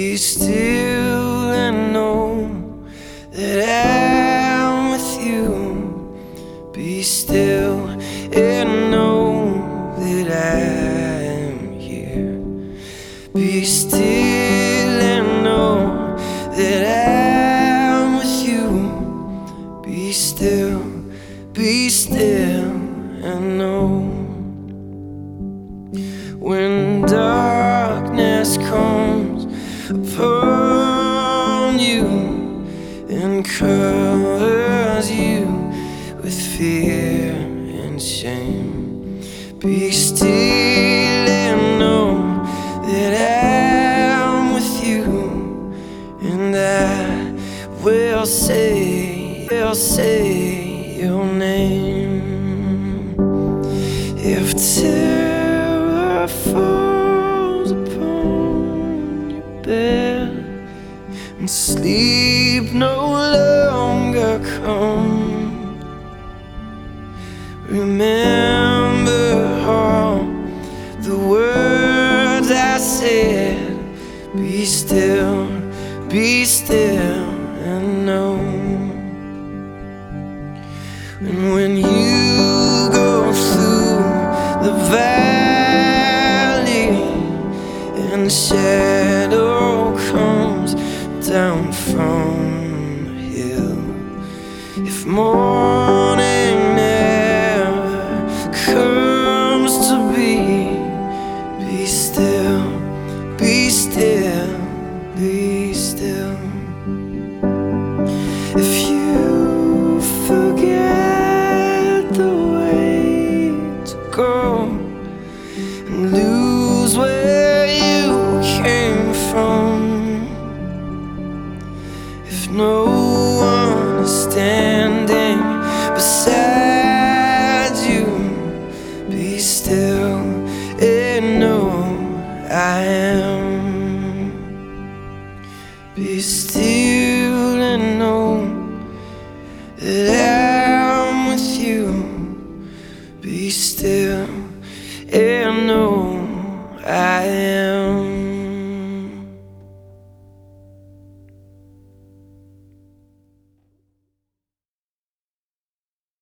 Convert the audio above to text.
Be still and know that I'm with you. Be still and know that I am here. Be still and know that I'm with you. Be still and know. When darkness comes upon you and covers you with fear and shame, be still and know that I'm with you, and I will say your name. If terror falls upon your bed and sleep no longer comes, remember all the words I said. Be still and know. And when you go through the valley and the shadow comes down from the hill, if morning never comes to be still, be still. If you forget the way to go and lose where you came from, if no one is standing beside you, be still and know I am. Be still and know that I'm with you. Be still and know I am.